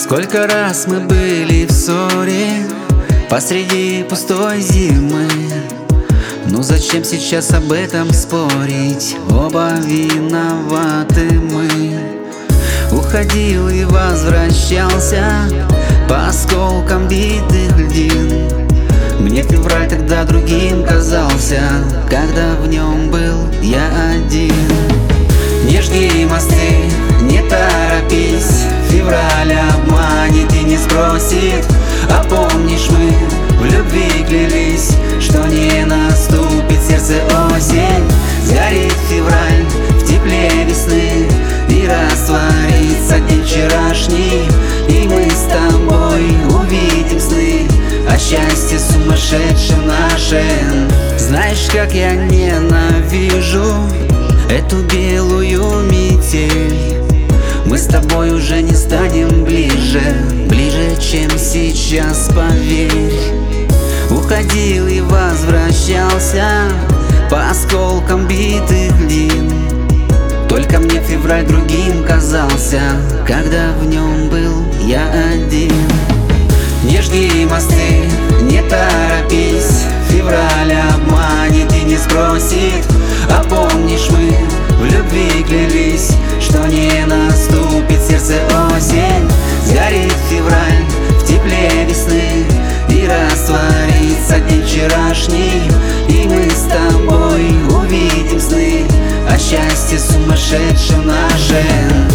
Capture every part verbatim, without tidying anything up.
Сколько раз мы были в ссоре посреди пустой зимы. Ну зачем сейчас об этом спорить? Оба виноваты мы. Уходил и возвращался по осколкам битых льдин. Мне февраль тогда другим казался, когда в нем был я один. Не жги мосты, не торопись, февраль обманет и не спросит. А помнишь, мы в любви клялись, что не наступит сердце осень. Сгорит февраль в тепле весны и растворится день вчерашний. И мы с тобой увидим сны о счастье сумасшедшем нашем. Знаешь, как я ненавижу эту белую метель. Мы с тобой уже не станем ближе, ближе, чем сейчас, поверь. Уходил и возвращался по осколкам битых льдин. Только мне февраль другим казался, когда в нем был я один. Не жги мосты, не торопись, февраль обманет и не спросит. А помнишь, мы в любви клялись, что не наступит сердце осень. Сгорит февраль в тепле весны и растворится день вчерашний. И мы с тобой увидим сны о счастье сумасшедшем нашем.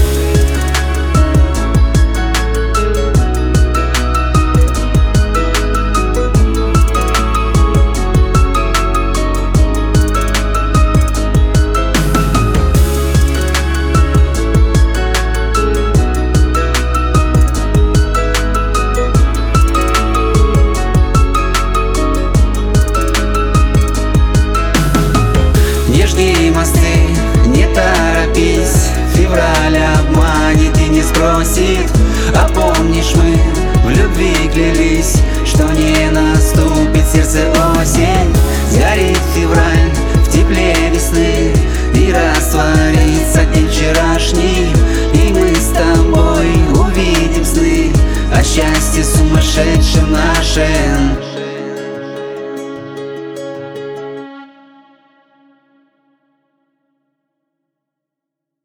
Не жги мосты, не торопись, февраль обманет и не спросит. А помнишь, мы в любви клялись, что не наступит сердце осень. Сгорит февраль в тепле весны и растворится день вчерашний. И мы с тобой увидим сны о счастье сумасшедшем нашем.